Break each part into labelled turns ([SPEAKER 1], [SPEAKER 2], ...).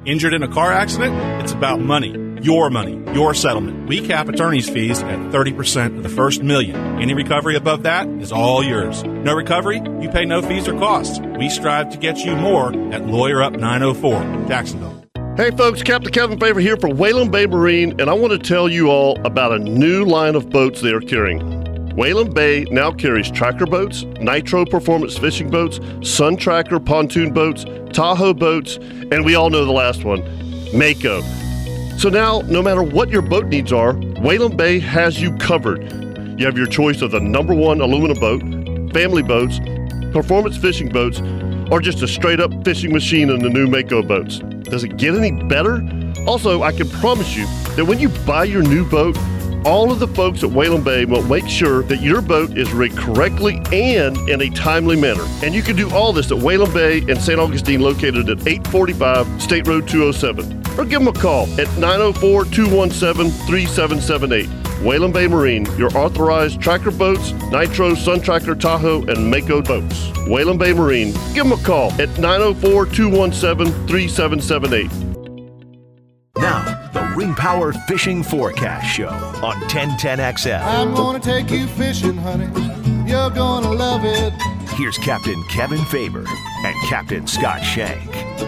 [SPEAKER 1] Injured in a car accident? It's about money. Your settlement. We cap attorney's fees at 30% of the first $1 million. Any recovery above that is all yours. No recovery? You pay no fees or costs. We strive to get you more at Lawyer Up 904, Jacksonville.
[SPEAKER 2] Hey folks, Captain Kevin Favor here for Whalen Bay Marine, and I want to tell you all about a new line of boats they are carrying. Whalen Bay now carries tracker boats, Nitro performance fishing boats, Sun Tracker pontoon boats, Tahoe boats, and we all know the last one, Mako. So now, no matter what your boat needs are, Whalen Bay has you covered. You have your choice of the #1 aluminum boat, family boats, performance fishing boats, or just a straight-up fishing machine in the new Mako boats. Does it get any better? Also, I can promise you that when you buy your new boat, all of the folks at Whalen Bay will make sure that your boat is rigged correctly and in a timely manner. And you can do all this at Whalen Bay in St. Augustine, located at 845 State Road 207. Or give them a call at 904-217-3778. Whalen Bay Marine, your authorized tracker boats, Nitro, Sun Tracker, Tahoe, and Mako boats. Whalen Bay Marine, give them a call at 904-217-3778.
[SPEAKER 3] Now, the Ring Power Fishing Forecast Show on 1010XL.
[SPEAKER 4] I'm gonna take you fishing, honey. You're gonna love it.
[SPEAKER 3] Here's Captain Kevin Faber and Captain Scott Shank.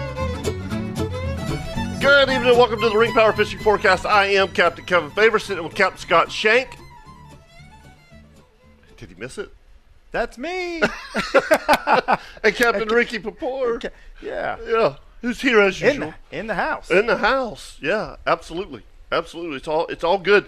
[SPEAKER 2] Good evening and welcome to the Ring Power Fishing Forecast. I am Captain Kevin Faber, sitting with Captain Scott Shank. Did he miss it?
[SPEAKER 5] That's me.
[SPEAKER 2] And Captain Ricky Papour.
[SPEAKER 5] Yeah.
[SPEAKER 2] Yeah. Who's here as usual?
[SPEAKER 5] In the house.
[SPEAKER 2] In the house. Yeah, absolutely. Absolutely. It's all good.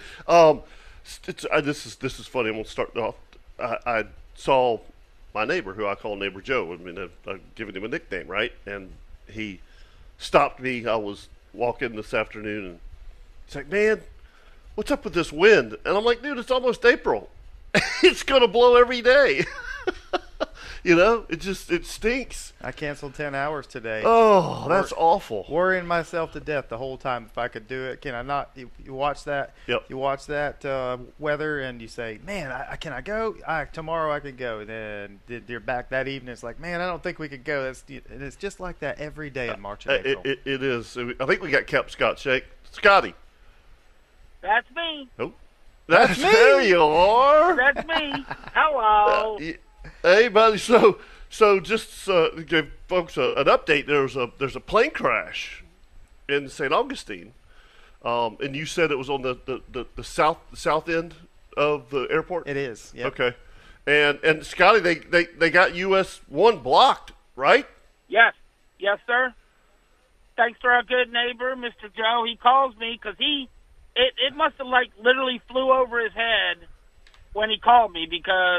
[SPEAKER 2] This is funny. I'm gonna start off. I saw my neighbor, who I call Neighbor Joe. I mean, I've given him a nickname, right? And he stopped me. I was walking this afternoon, and he's like, "Man, what's up with this wind?" And I'm like, "Dude, it's almost April. It's gonna blow every day." You know, it stinks.
[SPEAKER 5] I canceled 10 hours today.
[SPEAKER 2] Oh, that's awful.
[SPEAKER 5] Worrying myself to death the whole time if I could do it. Can I not? You watch that?
[SPEAKER 2] Yep.
[SPEAKER 5] You watch that weather and you say, man, can I go? Tomorrow I could go. And then you're back that evening. It's like, man, I don't think we could go. And it's just like that every day in March and April.
[SPEAKER 2] It is. I think we got Captain Scott Shank. Scotty.
[SPEAKER 6] That's me.
[SPEAKER 2] Oh, that's me. There you are.
[SPEAKER 6] That's me. Hello.
[SPEAKER 2] Hey, buddy. So just give folks an update. There's a plane crash in St. Augustine, and you said it was on the south end of the airport.
[SPEAKER 5] It is. Yep.
[SPEAKER 2] Okay. And Scotty, they got US 1 blocked, right?
[SPEAKER 6] Yes, sir. Thanks to our good neighbor, Mr. Joe. He calls me because it must have like literally flew over his head when he called me because.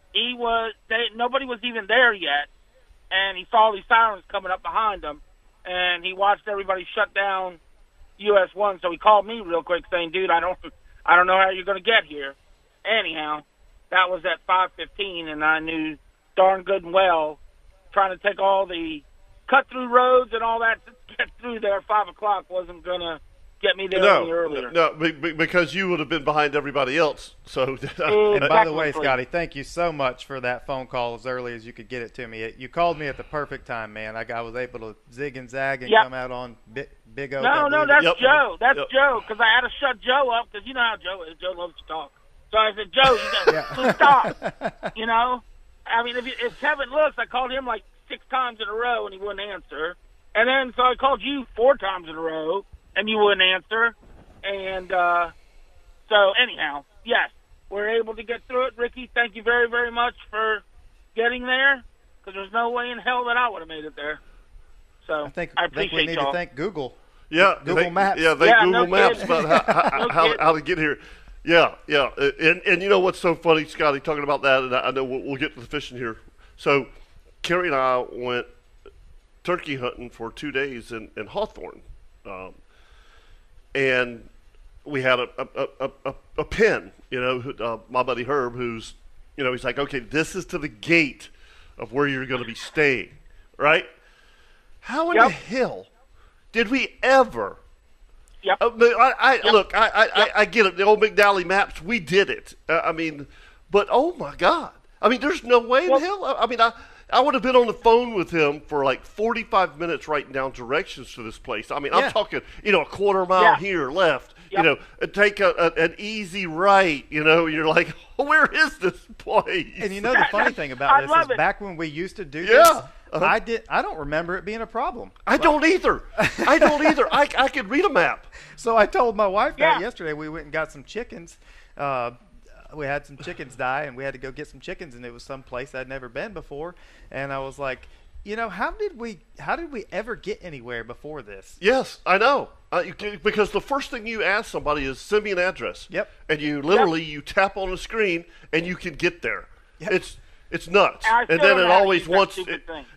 [SPEAKER 6] Nobody was even there yet, and he saw these sirens coming up behind him, and he watched everybody shut down US 1. So he called me real quick, saying, "Dude, I don't know how you're going to get here." Anyhow, that was at 5:15, and I knew darn good and well, trying to take all the cut-through roads and all that to get through there at 5 o'clock wasn't going to get me there any earlier.
[SPEAKER 2] No, because you would have been behind everybody else. So,
[SPEAKER 5] and by the way, Scotty, thank you so much for that phone call as early as you could get it to me. You called me at the perfect time, man. I was able to zig and zag and come out on Big O.
[SPEAKER 6] No, that's Joe. That's Joe, because I had to shut Joe up because you know how Joe is. Joe loves to talk. So I said, Joe, you got to stop. You know? I mean, if Kevin looks, I called him like 6 times in a row and he wouldn't answer. And then so I called you 4 times in a row. And you wouldn't answer. And so, anyhow, yes, we're able to get through it. Ricky, thank you very, very much for getting there, because there's no way in hell that I would have made it there. So I appreciate
[SPEAKER 5] we need
[SPEAKER 6] y'all.
[SPEAKER 5] to thank Google.
[SPEAKER 2] Yeah,
[SPEAKER 5] Google Maps.
[SPEAKER 2] Yeah, Google Maps about how to get here. Yeah. And you know what's so funny, Scotty, talking about that, and I know we'll get to the fishing here. So Carrie and I went turkey hunting for 2 days in Hawthorne. And we had a pin, you know, my buddy Herb, who's, you know, he's like, okay, this is to the gate of where you're going to be staying, right? How in the hell did we ever?
[SPEAKER 6] Yep.
[SPEAKER 2] Look, I get it. The old McDally maps, we did it. I mean, but oh my God. I mean, there's no way in hell. I mean, I would have been on the phone with him for like 45 minutes writing down directions to this place. I mean, I'm talking, a quarter mile here left.
[SPEAKER 6] Yep.
[SPEAKER 2] Take an easy right. You're like, where is this place?
[SPEAKER 5] And the funny thing about this is back when we used to do this, I don't remember it being a problem.
[SPEAKER 2] I don't either. I could read a map.
[SPEAKER 5] So I told my wife that yesterday. We went and got some chickens. We had some chickens die, and we had to go get some chickens, and it was some place I'd never been before. And I was like, how did we ever get anywhere before this?
[SPEAKER 2] Yes, I know. Because the first thing you ask somebody is send me an address.
[SPEAKER 5] Yep.
[SPEAKER 2] And you literally you tap on the screen and you can get there.
[SPEAKER 5] Yep.
[SPEAKER 2] It's nuts.
[SPEAKER 6] And
[SPEAKER 2] then it always wants and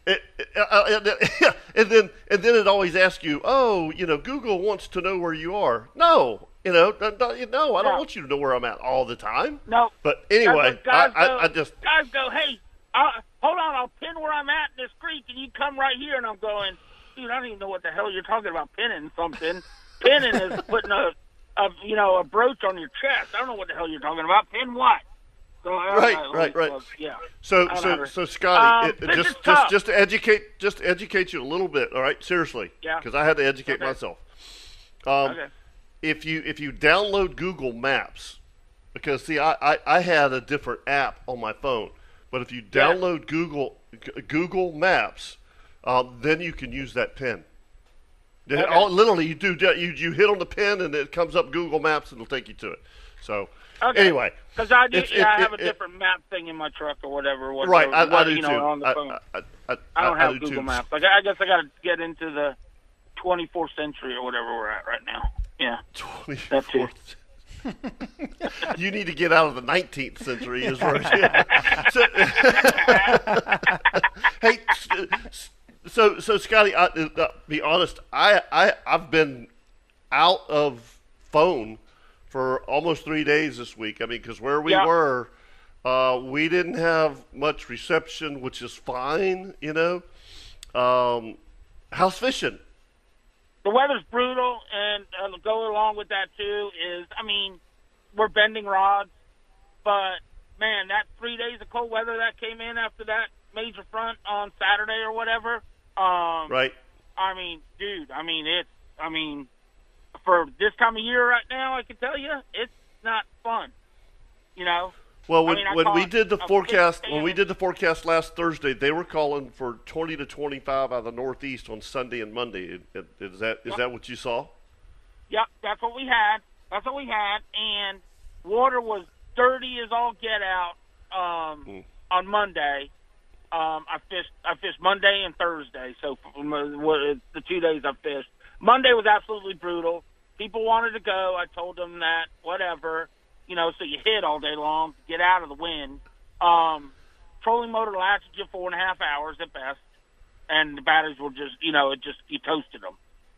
[SPEAKER 2] then it always asks you, Google wants to know where you are. No. I don't want you to know where I'm at all the time.
[SPEAKER 6] No.
[SPEAKER 2] But anyway, I just
[SPEAKER 6] guys go, hey, hold on, I'll pin where I'm at in this creek, and you come right here, and I'm going, dude, I don't even know what the hell you're talking about pinning something. Pinning is putting a brooch on your chest. I don't know what the hell you're talking about. Pin what? So,
[SPEAKER 2] right.
[SPEAKER 6] Yeah.
[SPEAKER 2] So Scotty, just to educate you a little bit, all right? Seriously, because I had to educate myself.
[SPEAKER 6] Okay.
[SPEAKER 2] If you download Google Maps, because see, I had a different app on my phone, but if you download Google Maps, then you can use that pin.
[SPEAKER 6] Okay.
[SPEAKER 2] Literally, you hit on the pin and it comes up Google Maps and it'll take you to it. So anyway,
[SPEAKER 6] because I have a different map thing in my truck or whatever.
[SPEAKER 2] Right, I do too.
[SPEAKER 6] On the phone.
[SPEAKER 2] I
[SPEAKER 6] don't have
[SPEAKER 2] do
[SPEAKER 6] Google
[SPEAKER 2] too.
[SPEAKER 6] Maps. I guess I got to get into the 24th century or whatever we're at right now. Yeah,
[SPEAKER 2] 24th. You need to get out of the 19th century, is where Hey, so Scotty, be honest, I've been out of phone for almost 3 days this week. I mean, because where we were, we didn't have much reception, which is fine, How's fishing?
[SPEAKER 6] The weather's brutal, and go along with that, too, is, we're bending rods, but, man, that 3 days of cold weather that came in after that major front on Saturday or whatever,
[SPEAKER 2] right.
[SPEAKER 6] For this time of year right now, I can tell you, it's not fun,
[SPEAKER 2] Well, when we did the forecast last Thursday, they were calling for 20 to 25 out of the Northeast on Sunday and Monday. Is that what you saw?
[SPEAKER 6] Yep, that's what we had. And water was dirty as all get out on Monday. I fished Monday and Thursday, so the 2 days I fished. Monday was absolutely brutal. People wanted to go. I told them that, whatever. So you hit all day long to get out of the wind. Trolling motor lasted you 4.5 hours at best, and the batteries were just, you toasted them.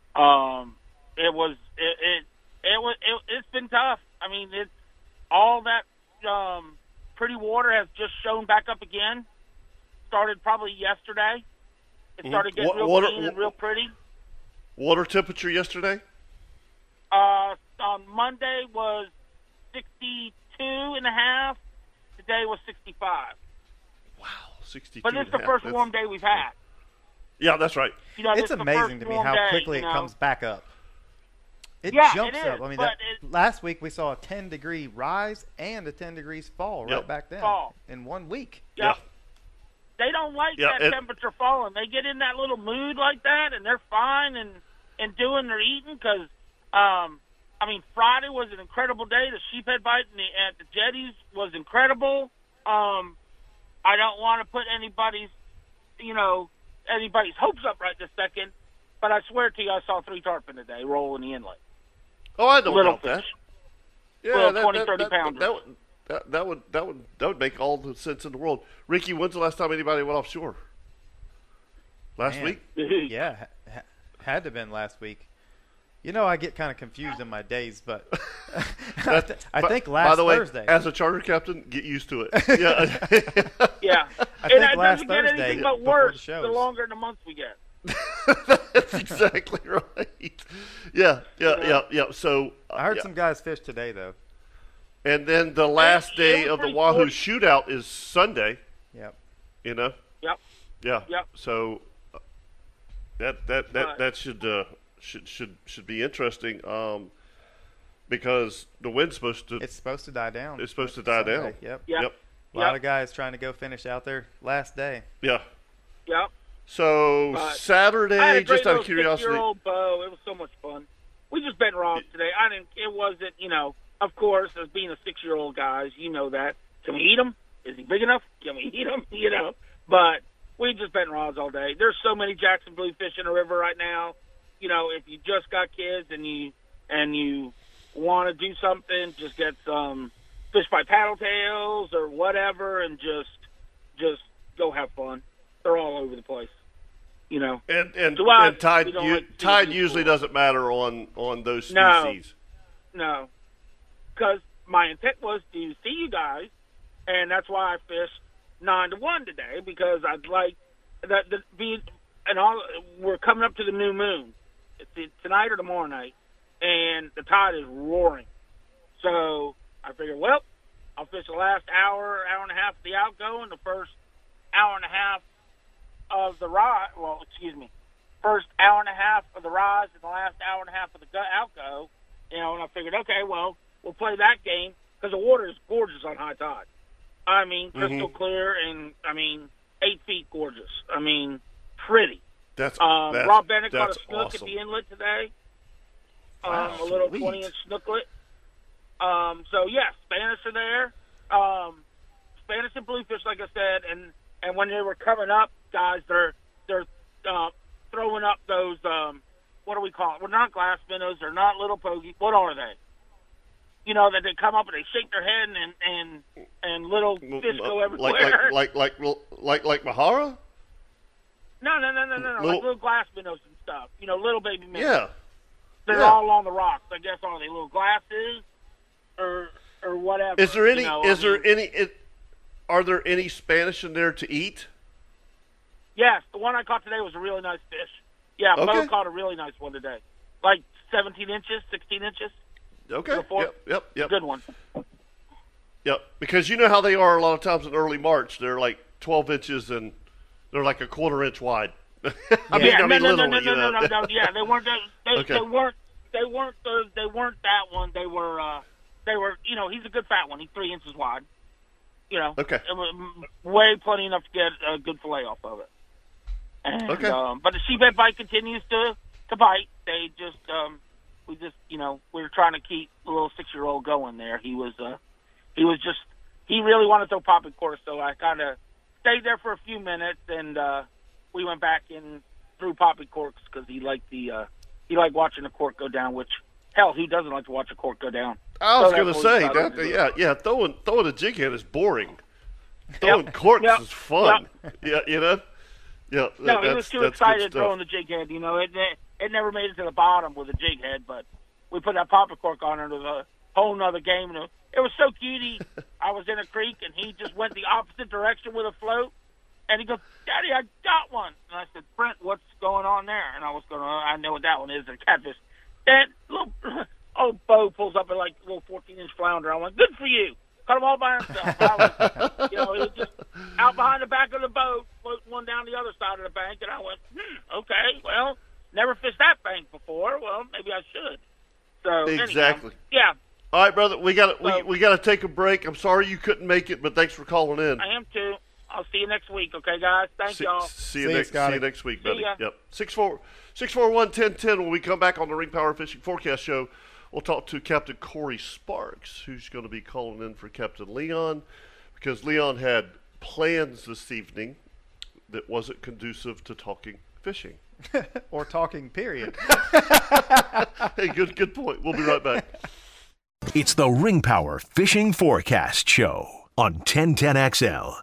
[SPEAKER 6] It's been tough. It's all that pretty water has just shown back up again. Started probably yesterday. It started getting real clean and real pretty.
[SPEAKER 2] Water temperature yesterday?
[SPEAKER 6] On Monday was 62.5. Today was 65.
[SPEAKER 2] Wow, 62.
[SPEAKER 6] But it's the first warm day we've had.
[SPEAKER 2] Yeah, that's right.
[SPEAKER 5] It's amazing to me how quickly it comes back up. It jumps up. Last week we saw a 10-degree rise and a 10 degrees fall right back then in 1 week.
[SPEAKER 6] Yep. They don't like that temperature falling. They get in that little mood like that, and they're fine and doing their eating because, Friday was an incredible day. The sheephead bite at the jetties was incredible. I don't want to put anybody's hopes up right this second, but I swear to you, I saw 3 tarpon today roll in the inlet.
[SPEAKER 2] Oh, I don't
[SPEAKER 6] Little
[SPEAKER 2] doubt that.
[SPEAKER 6] fish.
[SPEAKER 2] Yeah,
[SPEAKER 6] 20, 30 pounders.
[SPEAKER 2] That would make all the sense in the world. Ricky, when's the last time anybody went offshore? Last week?
[SPEAKER 5] Yeah, had to have been last week. I get kind of confused in my days, but I think last
[SPEAKER 2] By the way,
[SPEAKER 5] Thursday.
[SPEAKER 2] as a charter captain, get used to it. Yeah.
[SPEAKER 6] Yeah.
[SPEAKER 5] I think
[SPEAKER 6] it
[SPEAKER 5] last
[SPEAKER 6] doesn't get
[SPEAKER 5] Thursday
[SPEAKER 6] anything but
[SPEAKER 5] before
[SPEAKER 6] worse
[SPEAKER 5] the
[SPEAKER 6] the longer the months we get.
[SPEAKER 2] That's exactly right. Yeah. So
[SPEAKER 5] I heard some guys fish today, though.
[SPEAKER 2] And then the last day of the Wahoo shootout is Sunday.
[SPEAKER 5] Yep.
[SPEAKER 6] Yep.
[SPEAKER 2] Yeah.
[SPEAKER 6] Yep.
[SPEAKER 2] So that should be interesting. Because the wind's supposed to.
[SPEAKER 5] It's supposed to die down.
[SPEAKER 2] It's supposed to die down.
[SPEAKER 5] Yep.
[SPEAKER 2] Yep.
[SPEAKER 5] A lot of guys trying to go finish out their last day.
[SPEAKER 2] Yeah.
[SPEAKER 6] Yep.
[SPEAKER 2] So
[SPEAKER 6] But
[SPEAKER 2] Saturday,
[SPEAKER 6] I had a great
[SPEAKER 2] just out of
[SPEAKER 6] little
[SPEAKER 2] curiosity.
[SPEAKER 6] 6-year-old Bo. It was so much fun. We just bet Ross today. It wasn't, of course, as being a 6-year-old guys, you know that. Can we eat him? Is he big enough? Can we eat him? But we just bet rods all day. There's so many Jackson bluefish in the river right now. If you just got kids and you want to do something, just get some fish by paddle tails or whatever, and just go have fun. They're all over the place.
[SPEAKER 2] And tide usually doesn't matter on those species.
[SPEAKER 6] No, because my intent was to see you guys, and that's why I fished 9-1 today, because I'd like that we're coming up to the new moon. It's tonight or tomorrow night, and the tide is roaring. So I figured, well, I'll fish the last hour and a half of the outgo, and the first hour and a half of the rise. Well, first hour and a half of the rise and the last hour and a half of the outgo. And I figured, okay, well, we'll play that game because the water is gorgeous on high tide. I mean, crystal clear, and 8 feet gorgeous. Pretty. Rob Bennett got a snook
[SPEAKER 2] awesome.
[SPEAKER 6] at the inlet today.
[SPEAKER 2] Wow,
[SPEAKER 6] a little
[SPEAKER 2] sweet.
[SPEAKER 6] 20-inch snooklet. So yeah, Spanish are there. Spanish and bluefish, like I said, and when they were coming up, guys, they're throwing up those what do we call it? Well, not glass minnows. They're not little pogies. What are they? That they come up and they shake their head and little fish go everywhere.
[SPEAKER 2] Like Mahara?
[SPEAKER 6] No. Like little glass minnows and stuff. Little baby minnows.
[SPEAKER 2] Yeah.
[SPEAKER 6] They're all along the rocks. I guess are they little glasses or whatever?
[SPEAKER 2] Is there any? Are there any Spanish in there to eat?
[SPEAKER 6] Yes, the one I caught today was a really nice fish. Yeah,
[SPEAKER 2] Okay.
[SPEAKER 6] Bo caught a really nice one today, like 17 inches, 16 inches.
[SPEAKER 2] Okay. Yep.
[SPEAKER 6] Good one.
[SPEAKER 2] Yep. Because you know how they are a lot of times in early March. They're like 12 inches and they're like a quarter-inch wide.
[SPEAKER 6] No.
[SPEAKER 2] literally.
[SPEAKER 6] Yeah, they weren't.
[SPEAKER 2] Okay.
[SPEAKER 6] They weren't that one. They were. He's a good fat one. He's 3 inches wide.
[SPEAKER 2] Okay.
[SPEAKER 6] It was way plenty enough to get a good fillet off of it. And,
[SPEAKER 2] Okay.
[SPEAKER 6] But the sheephead bite continues to bite. They just, we were trying to keep the little 6-year-old going there. He really wanted to throw popping corks, so I kind of stayed there for a few minutes, and we went back and threw popping corks because he liked watching the cork go down. Which, hell, who doesn't like to watch a cork go down?
[SPEAKER 2] I was going to say that. Yeah. Throwing a jig head is boring. Throwing corks is fun.
[SPEAKER 6] Yep.
[SPEAKER 2] Yeah. Yeah.
[SPEAKER 6] No, he was too excited throwing the jig head. It never made it to the bottom with a jig head, but we put that popper cork on it. It was a whole nother game. And it was so cute. I was in a creek, and he just went the opposite direction with a float. And he goes, "Daddy, I got one." And I said, "Brent, what's going on there?" And I know what that one is, a catfish. That little old Bo pulls up a little 14-inch flounder. I went, "Good for you." Caught him all by himself. He was just out behind the back of the boat, floating one down the other side of the bank, and I went, okay, well, never fished that bank before. Well, maybe I should. So
[SPEAKER 2] exactly.
[SPEAKER 6] Anyhow, yeah.
[SPEAKER 2] All right, brother, we got to take a break. I'm sorry you couldn't make it, but thanks for calling in.
[SPEAKER 6] I am too. I'll see you next week, okay, guys? Thank y'all.
[SPEAKER 2] See you next week, buddy.
[SPEAKER 6] See ya.
[SPEAKER 2] Yep. 641-1010. When we come back on the Ring Power Fishing Forecast Show, we'll talk to Captain Corey Sparks, who's going to be calling in for Captain Leon, because Leon had plans this evening that wasn't conducive to talking fishing.
[SPEAKER 5] Or talking, period.
[SPEAKER 2] Hey, good point. We'll be right back.
[SPEAKER 3] It's the Ring Power Fishing Forecast Show on 1010XL.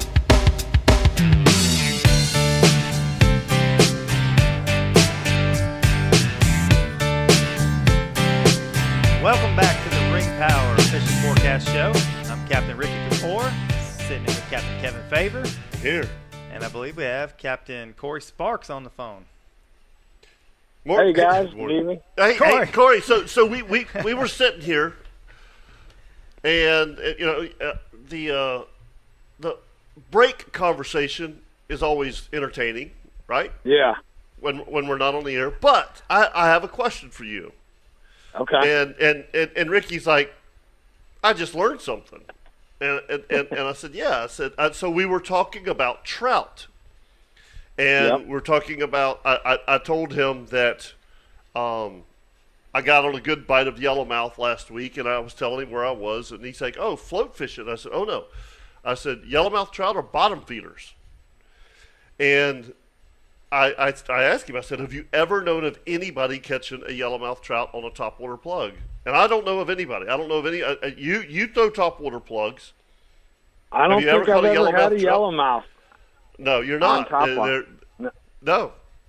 [SPEAKER 5] Welcome back to the Ring Power Fishing Forecast Show. I'm Captain Ricky Kapoor, sitting in with Captain Kevin Favor.
[SPEAKER 2] Here.
[SPEAKER 5] And I believe we have Captain Corey Sparks on the phone.
[SPEAKER 6] Hey, guys. Good evening.
[SPEAKER 2] Hey, Corey. So we were sitting here, and the break conversation is always entertaining, right?
[SPEAKER 7] Yeah.
[SPEAKER 2] When we're not on the air. But I have a question for you.
[SPEAKER 7] Okay.
[SPEAKER 2] And Ricky's like, I just learned something. And I said, yeah. I said, so we were talking about trout. And we're talking about, I told him that I got on a good bite of yellowmouth last week, and I was telling him where I was, and he's like, oh, float fishing. I said, oh, no. I said, yellowmouth trout are bottom feeders. And I asked him, I said, have you ever known of anybody catching a yellowmouth trout on a topwater plug? And I don't know of anybody. I don't know of any. You throw topwater plugs.
[SPEAKER 7] I don't think I've ever had a
[SPEAKER 2] trout?
[SPEAKER 7] yellowmouth.
[SPEAKER 2] No, you're not. No.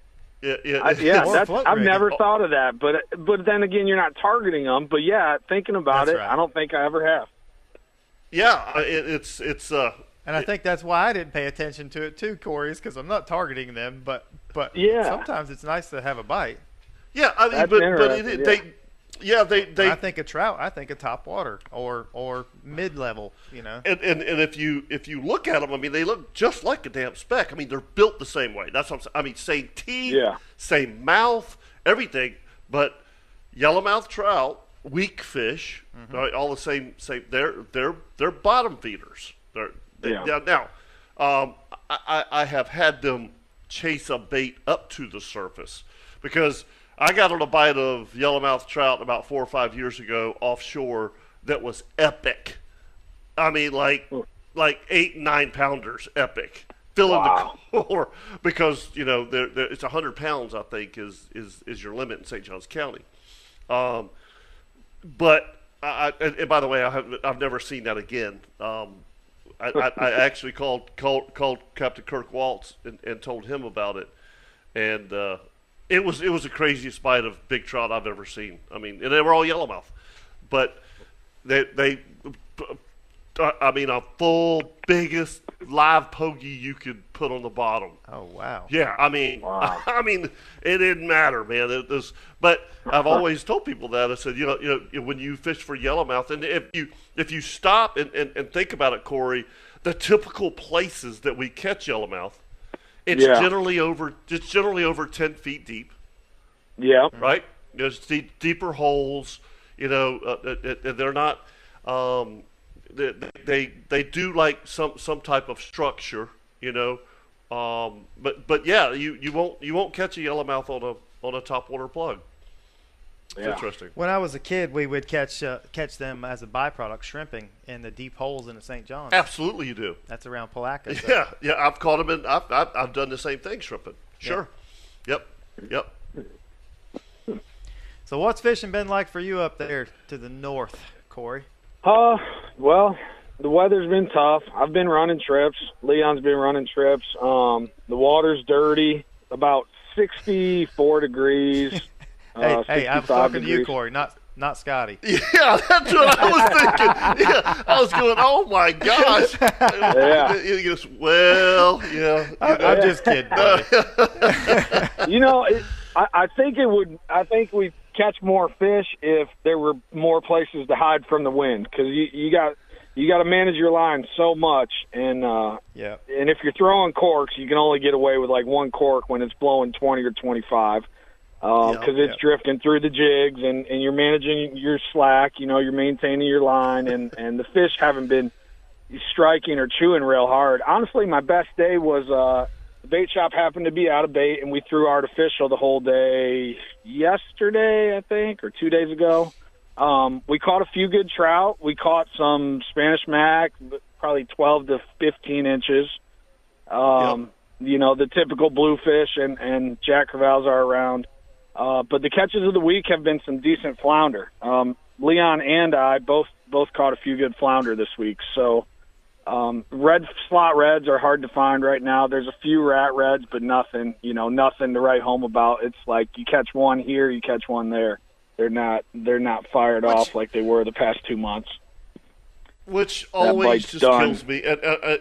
[SPEAKER 7] I've never thought of that. But then again, you're not targeting them. But yeah, thinking about it, right. I don't think I ever have.
[SPEAKER 2] Yeah, it's.
[SPEAKER 5] And I think that's why I didn't pay attention to it too, Corey, is because I'm not targeting them. But
[SPEAKER 7] yeah.
[SPEAKER 5] Sometimes it's nice to have a bite.
[SPEAKER 2] Yeah, I mean, they.
[SPEAKER 5] I think of trout. I think of topwater or mid-level. You know.
[SPEAKER 2] And if you look at them, I mean, they look just like a damn speck. I mean, they're built the same way. That's what I'm saying. I mean, same teeth, same mouth, everything. But yellowmouth trout, weak fish, right, all the same. They're bottom feeders. Now, I have had them chase a bait up to the surface because I got on a bite of yellowmouth trout about 4 or 5 years ago offshore that was epic. I mean, like 8 9 pounders, epic, filling the core because it's 100 pounds I think is your limit in St. Johns County. But and by the way, I've never seen that again. I actually called Captain Kirk Waltz and told him about it, and it was the craziest bite of big trout I've ever seen. I mean, and they were all yellowmouth, but they I mean, a full biggest live pogey you could put on the bottom.
[SPEAKER 5] Oh wow!
[SPEAKER 2] Yeah, I mean, I mean, it didn't matter, man. But I've always told people that. I said, when you fish for yellowmouth, and if you stop and think about it, Corey, the typical places that we catch yellowmouth, it's generally over 10 feet deep.
[SPEAKER 7] Yeah.
[SPEAKER 2] Right. There's deeper holes. They're not. They do like some type of structure, but yeah, you won't catch a yellowmouth on a topwater plug. It's interesting.
[SPEAKER 5] When I was a kid, we would catch them as a byproduct, shrimping in the deep holes in the St. Johns.
[SPEAKER 2] Absolutely, you do.
[SPEAKER 5] That's around Palatka.
[SPEAKER 2] So. Yeah, I've caught them in. I've done the same thing, shrimping. Sure. Yep.
[SPEAKER 5] So what's fishing been like for you up there to the north, Corey?
[SPEAKER 7] Well, the weather's been tough. I've been running trips. Leon's been running trips. The water's dirty, about 64 degrees.
[SPEAKER 5] Hey, I'm talking to you, Corey, not Scotty.
[SPEAKER 2] Yeah, that's what I was thinking. Yeah, I was going, oh my gosh.
[SPEAKER 7] Yeah.
[SPEAKER 2] He goes, well, yeah.
[SPEAKER 5] I'm just kidding.
[SPEAKER 7] I think we'd catch more fish if there were more places to hide from the wind, because you got to manage your line so much, and if you're throwing corks, you can only get away with like one cork when it's blowing 20 or 25, because it's drifting through the jigs, and you're managing your slack, you're maintaining your line, and the fish haven't been striking or chewing real hard. Honestly, my best day was the bait shop happened to be out of bait, and we threw artificial the whole day yesterday, I think, or 2 days ago. We caught a few good trout. We caught some Spanish Mac, probably 12 to 15 inches. The typical bluefish and Jack Crevalles are around. But the catches of the week have been some decent flounder. Leon and I both caught a few good flounder this week. So red slot reds are hard to find right now. There's a few rat reds, but nothing to write home about. It's like you catch one here, you catch one there. They're not fired off like they were the past 2 months.
[SPEAKER 2] Which always just kills me. And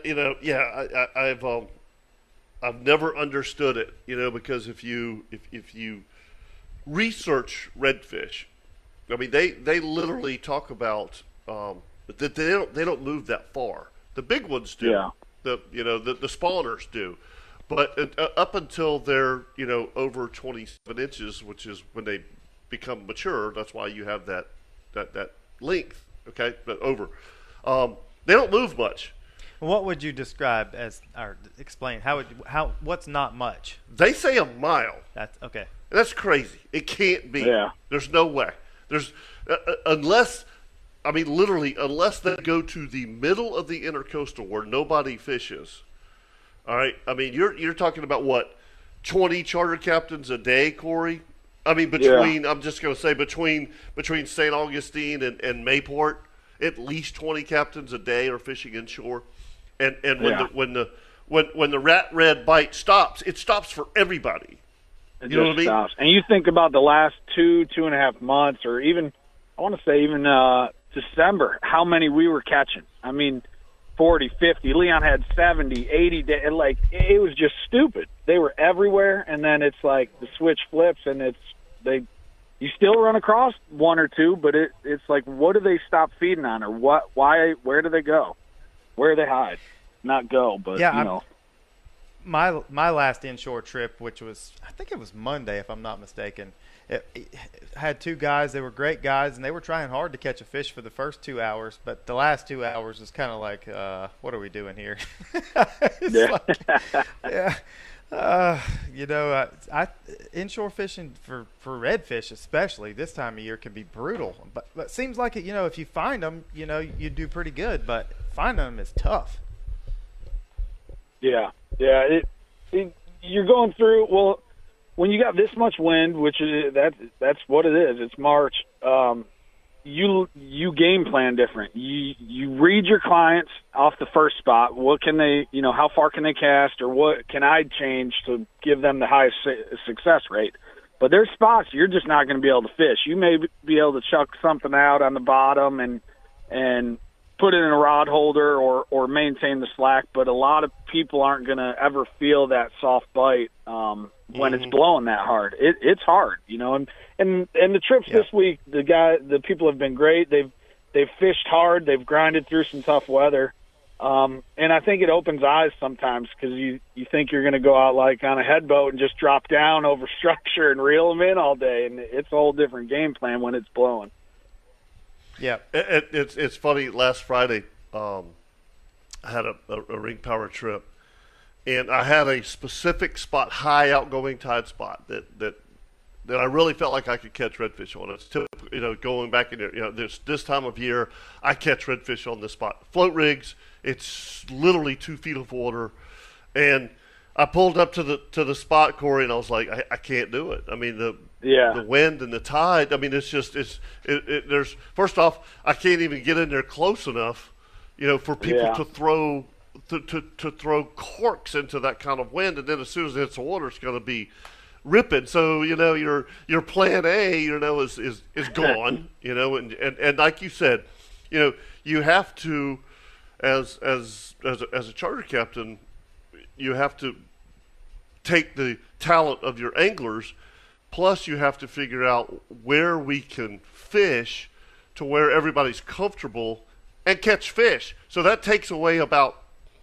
[SPEAKER 2] I've never understood it, because if you research redfish, I mean they literally talk about that they don't move that far. The big ones do. Yeah. The spawners do. But up until they're, over 27 inches, which is when they become mature, that's why you have that length, okay, but over. They don't move much.
[SPEAKER 5] What would you describe as, or explain, what's not much?
[SPEAKER 2] They say a mile.
[SPEAKER 5] That's okay.
[SPEAKER 2] That's crazy. It can't be.
[SPEAKER 7] Yeah.
[SPEAKER 2] There's no way. Unless they go to the middle of the intercoastal where nobody fishes. All right. I mean, you're talking about what, 20 charter captains a day, Corey? I mean, I'm just going to say between St. Augustine and Mayport, at least 20 captains a day are fishing inshore. And when the rat red bite stops, it stops for everybody.
[SPEAKER 7] It just stops. And you think about the last 2.5 months, or even, I want to say even December, how many we were catching. I mean, 40, 50. Leon had 70, 80. Like, it was just stupid. They were everywhere, and then it's like the switch flips, and you still run across one or two, but it's like, what do they stop feeding on, or what? Why? Where do they go? Where do they hide? Not go, but
[SPEAKER 5] My last inshore trip, which was, I think it was Monday, if I'm not mistaken, it had two guys. They were great guys, and they were trying hard to catch a fish for the first 2 hours. But the last 2 hours was kind of like, what are we doing here? Inshore fishing for redfish, especially this time of year, can be brutal. But it seems like it. If you find them, you do pretty good. But finding them is tough.
[SPEAKER 7] Yeah. You're going through. Well, when you got this much wind, which is that's what it is. It's March. You game plan different. You read your clients off the first spot. What can they, how far can they cast, or what can I change to give them the highest success rate? But there's spots you're just not going to be able to fish. You may be able to chuck something out on the bottom and put it in a rod holder or maintain the slack, but a lot of people aren't going to ever feel that soft bite when it's blowing that hard. It's hard, and the trips this week, the people have been great. They've fished hard. They've grinded through some tough weather. And I think it opens eyes sometimes, because you think you're going to go out like on a headboat and just drop down over structure and reel them in all day, and it's a whole different game plan when it's blowing.
[SPEAKER 5] Yeah,
[SPEAKER 2] it's funny. Last Friday, I had a ring power trip, and I had a specific spot, high outgoing tide spot that I really felt like I could catch redfish on. It's typical, going back in there, this time of year, I catch redfish on this spot. Float rigs, it's literally 2 feet of water, and I pulled up to the spot, Corey, and I was like, I can't do it. I mean, the wind and the tide. I mean, there's, first off, I can't even get in there close enough, for people to throw to throw corks into that kind of wind, and then as soon as it hits the water, it's going to be ripping. So your plan A, is gone. And like you said, you have to, as a charter captain, you have to take the talent of your anglers, plus you have to figure out where we can fish to where everybody's comfortable and catch fish. So that takes away about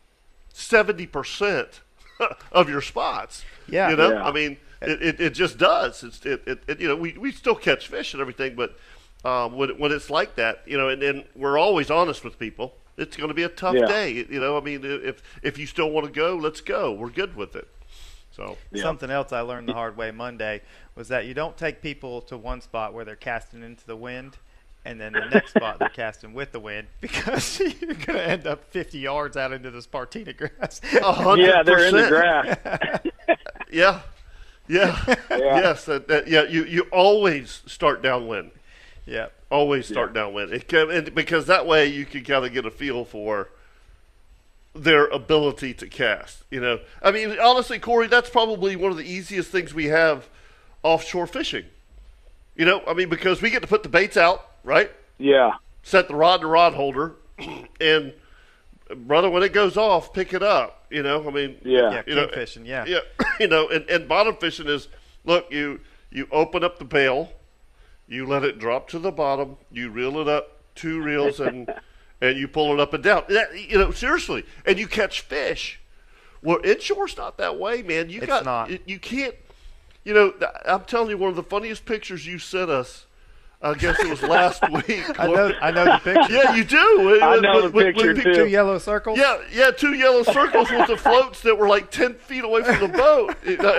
[SPEAKER 2] 70% of your spots.
[SPEAKER 5] Yeah.
[SPEAKER 2] I mean, it just does. We still catch fish and everything, but when it's like that, and we're always honest with people. It's going to be a tough day. I mean, if you still want to go, let's go. We're good with it. So
[SPEAKER 5] something else I learned the hard way Monday was that you don't take people to one spot where they're casting into the wind, and then the next spot they're casting with the wind, because you're going to end up 50 yards out into the Spartina grass.
[SPEAKER 2] 100%.
[SPEAKER 7] Yeah, they're in the grass.
[SPEAKER 2] Yeah. Yes. You always start downwind.
[SPEAKER 5] Yeah.
[SPEAKER 2] Always start downwind. Because that way you can kind of get a feel for their ability to cast. I mean, honestly, Corey, that's probably one of the easiest things we have offshore fishing. I mean, because we get to put the baits out, right?
[SPEAKER 7] Yeah.
[SPEAKER 2] Set the rod in the rod holder, and brother, when it goes off, pick it up. I mean,
[SPEAKER 5] king fishing, yeah.
[SPEAKER 2] And bottom fishing is, look, you open up the bail, you let it drop to the bottom, you reel it up 2 reels, and you pull it up and down. Seriously, and you catch fish Well, inshore's not that way, man. You can't. You know, I'm telling you, one of the funniest pictures you sent us. I guess it was last week.
[SPEAKER 5] I know the picture.
[SPEAKER 2] Yeah, you do.
[SPEAKER 7] I know the picture too.
[SPEAKER 5] 2 yellow circles.
[SPEAKER 2] Yeah, 2 yellow circles with the floats that were like 10 feet away from the boat.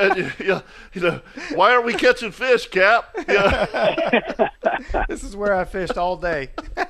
[SPEAKER 2] Why aren't we catching fish, Cap? Yeah.
[SPEAKER 5] This is where I fished all day.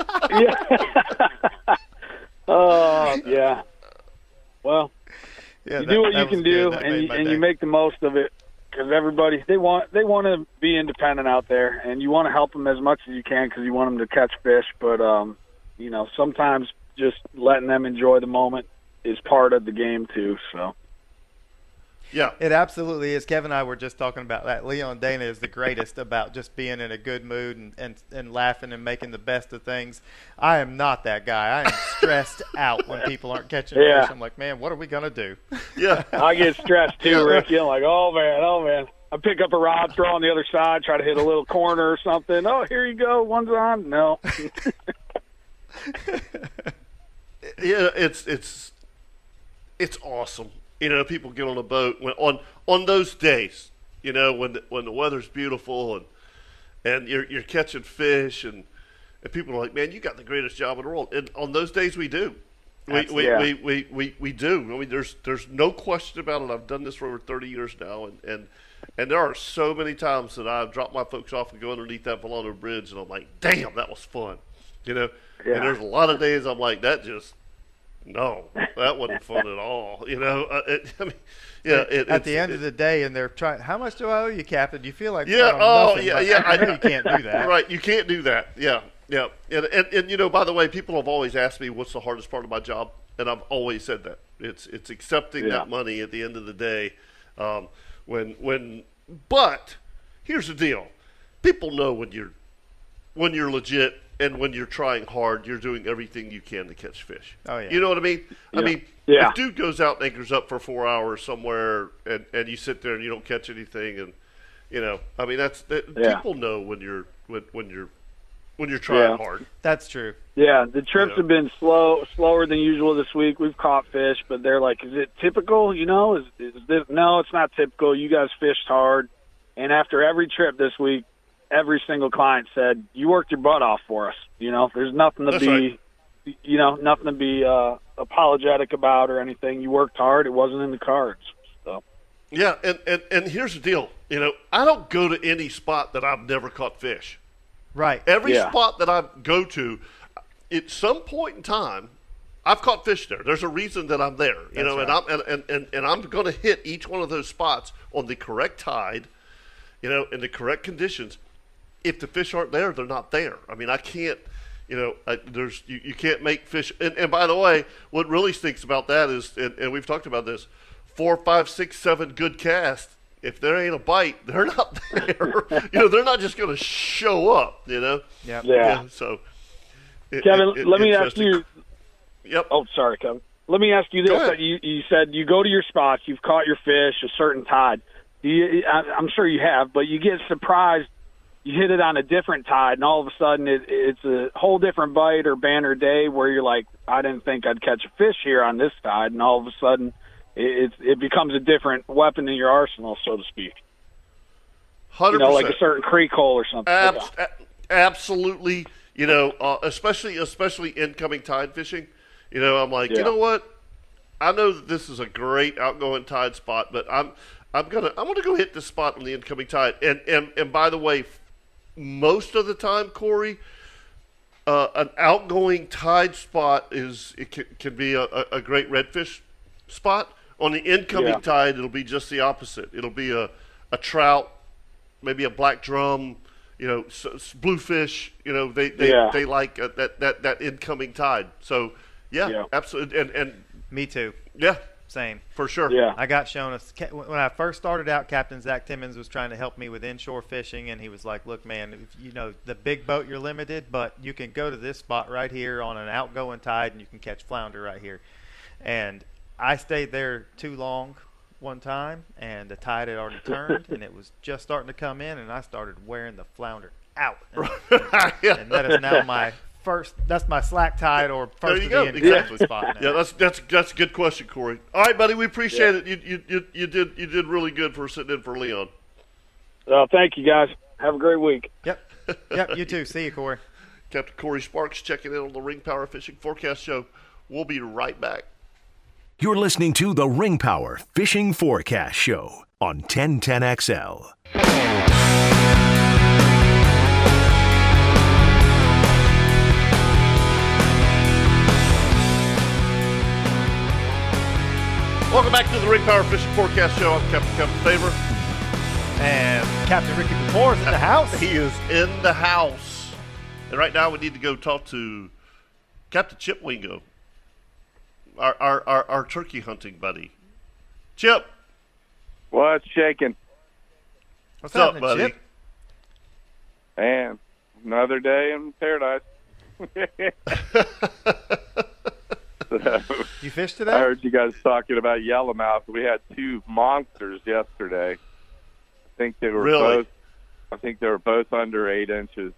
[SPEAKER 7] Oh, yeah. Well,
[SPEAKER 5] yeah,
[SPEAKER 7] you do what you can do, and you make the most of it. Because everybody, they want to be independent out there, and you want to help them as much as you can because you want them to catch fish. But sometimes just letting them enjoy the moment is part of the game too. So,
[SPEAKER 2] yeah,
[SPEAKER 5] it absolutely is. Kevin and I were just talking about that. Leon Dana is the greatest about just being in a good mood and laughing and making the best of things. I am not that guy. I am stressed out when people aren't catching fish. I'm like, man, what are we gonna do?
[SPEAKER 2] Yeah,
[SPEAKER 7] I get stressed too, Ricky. I'm like, oh man. I pick up a rod, throw on the other side, try to hit a little corner or something. Oh, here you go. One's on. No.
[SPEAKER 2] Yeah, it's awesome. You know, people get on a boat on those days. You know, when the weather's beautiful and you're catching fish and people are like, man, you got the greatest job in the world. And on those days, we do. We do. I mean, there's no question about it. I've done this for over 30 years now, and there are so many times that I've dropped my folks off and go underneath that Volano Bridge, and I'm like, damn, that was fun. You know, and there's a lot of days I'm like, that wasn't fun at all. You know,
[SPEAKER 5] at the end of the day, and they're trying. How much do I owe you, Captain? Do you feel like
[SPEAKER 2] nothing?
[SPEAKER 5] I know you can't do that.
[SPEAKER 2] Right, you can't do that. Yeah. And you know, by the way, people have always asked me what's the hardest part of my job, and I've always said that it's accepting that money at the end of the day. But here's the deal: people know when you're legit. And when you're trying hard, you're doing everything you can to catch fish.
[SPEAKER 5] Oh, yeah.
[SPEAKER 2] You know what I mean?
[SPEAKER 7] Yeah.
[SPEAKER 2] I mean, if dude goes out and anchors up for 4 hours somewhere and you sit there and you don't catch anything, and, you know, I mean, people know when you're trying hard.
[SPEAKER 5] That's true.
[SPEAKER 7] Yeah, the trips have been slower than usual this week. We've caught fish, but they're like, is it typical? You know, is this? No, it's not typical. You guys fished hard. And after every trip this week, every single client said, you worked your butt off for us. You know, there's nothing to nothing to be apologetic about or anything. You worked hard. It wasn't in the cards. So.
[SPEAKER 2] Yeah, and here's the deal. You know, I don't go to any spot that I've never caught fish.
[SPEAKER 5] Right.
[SPEAKER 2] Every spot that I go to, at some point in time, I've caught fish there. There's a reason that I'm there. You know, right. and I'm going to hit each one of those spots on the correct tide, you know, in the correct conditions. If the fish aren't there, they're not there. I mean, I can't, you know, you can't make fish. And by the way, what really stinks about that is, and we've talked about this, 4, 5, 6, 7 good casts. If there ain't a bite, they're not there. You know, they're not just going to show up. You know.
[SPEAKER 5] Yep.
[SPEAKER 2] Yeah. So,
[SPEAKER 7] Kevin, let me ask you.
[SPEAKER 2] Yep.
[SPEAKER 7] Oh, sorry, Kevin. Let me ask you this. You said you go to your spots, you've caught your fish a certain tide. I'm sure you have, but you get surprised. You hit it on a different tide, and all of a sudden it's a whole different bite or banner day where you're like, I didn't think I'd catch a fish here on this tide, and all of a sudden it becomes a different weapon in your arsenal, so to speak.
[SPEAKER 2] 100%.
[SPEAKER 7] You know, like a certain creek hole or something.
[SPEAKER 2] Absolutely. You know, especially incoming tide fishing. You know, I'm like, you know what? I know that this is a great outgoing tide spot, but I'm gonna go hit this spot on the incoming tide. And by the way, most of the time, Corey, an outgoing tide spot can be a great redfish spot. On the incoming tide, it'll be just the opposite. It'll be a trout, maybe a black drum, you know, bluefish. You know, they like that incoming tide. So absolutely, and
[SPEAKER 5] me too.
[SPEAKER 2] Yeah.
[SPEAKER 5] Same.
[SPEAKER 2] For sure.
[SPEAKER 7] Yeah.
[SPEAKER 5] I got shown when I first started out, Captain Zach Timmons was trying to help me with inshore fishing, and he was like, look, man, you know, the big boat, you're limited, but you can go to this spot right here on an outgoing tide, and you can catch flounder right here. And I stayed there too long one time, and the tide had already turned, and it was just starting to come in, and I started wearing the flounder out. And that is now my first. That's my slack tide or
[SPEAKER 2] There
[SPEAKER 5] first
[SPEAKER 2] you
[SPEAKER 5] of
[SPEAKER 2] go.
[SPEAKER 5] the end
[SPEAKER 2] Exactly.
[SPEAKER 5] spot. Now.
[SPEAKER 2] Yeah, that's a good question, Corey. All right, buddy, we appreciate it. You did really good for sitting in for Leon.
[SPEAKER 7] Thank you, guys. Have a great week.
[SPEAKER 5] Yep. You too. See you, Corey.
[SPEAKER 2] Captain Corey Sparks checking in on the Ring Power Fishing Forecast Show. We'll be right back.
[SPEAKER 3] You're listening to the Ring Power Fishing Forecast Show on 1010XL.
[SPEAKER 2] Welcome back to the Ring Power Fishing Forecast Show. I'm Captain Kevin Favor.
[SPEAKER 5] And Captain Ricky Before is in the house.
[SPEAKER 2] He is in the house. And right now we need to go talk to Captain Chip Wingo, our turkey hunting buddy. Chip.
[SPEAKER 8] What's shaking?
[SPEAKER 5] What's
[SPEAKER 2] up,
[SPEAKER 5] happening,
[SPEAKER 2] buddy?
[SPEAKER 5] Chip?
[SPEAKER 8] And another day in paradise.
[SPEAKER 5] You fished today?
[SPEAKER 8] I heard you guys talking about yellowmouth. We had two monsters yesterday. I think they were
[SPEAKER 2] Really?
[SPEAKER 8] both under 8 inches.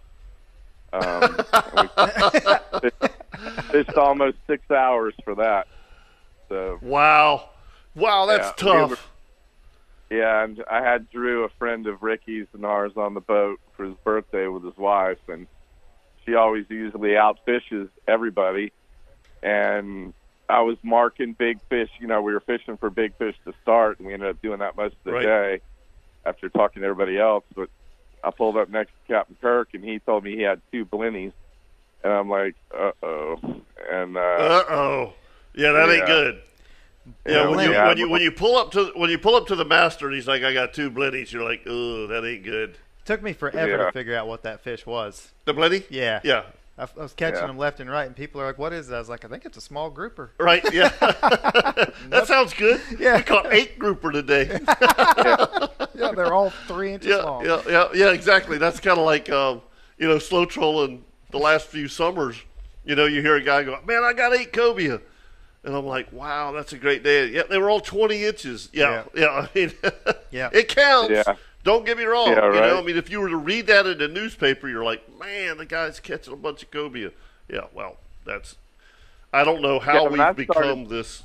[SPEAKER 8] We fished almost 6 hours for that. So
[SPEAKER 2] Wow, that's tough.
[SPEAKER 8] and I had Drew, a friend of Ricky's and ours, on the boat for his birthday with his wife, and she always usually outfishes everybody. And I was marking big fish. You know, we were fishing for big fish to start, and we ended up doing that most of the day after talking to everybody else. But I pulled up next to Captain Kirk, and he told me he had 2 blennies. And I'm like, uh-oh. And
[SPEAKER 2] yeah, that ain't good. Yeah,
[SPEAKER 8] Yeah,
[SPEAKER 2] when you pull up to the master and he's like, I got 2 blennies, you're like, oh, that ain't good.
[SPEAKER 5] Took me forever to figure out what that fish was.
[SPEAKER 2] The blenny?
[SPEAKER 5] Yeah.
[SPEAKER 2] Yeah.
[SPEAKER 5] I was catching them left and right, and people are like, what is that? I was like, I think it's a small grouper.
[SPEAKER 2] Right, yeah. That sounds good.
[SPEAKER 5] Yeah.
[SPEAKER 2] We caught 8 grouper today.
[SPEAKER 5] Yeah, they're all 3 inches long.
[SPEAKER 2] Yeah, exactly. That's kind of like, slow trolling the last few summers. You know, you hear a guy go, man, I got 8 cobia. And I'm like, wow, that's a great day. Yeah, they were all 20 inches. Yeah. I mean, it counts.
[SPEAKER 8] Yeah.
[SPEAKER 2] Don't get me wrong.
[SPEAKER 8] Yeah,
[SPEAKER 2] You know,
[SPEAKER 8] right.
[SPEAKER 2] I mean, if you were to read that in the newspaper, you're like, man, the guy's catching a bunch of cobia. Yeah, well, I don't know how we've become this.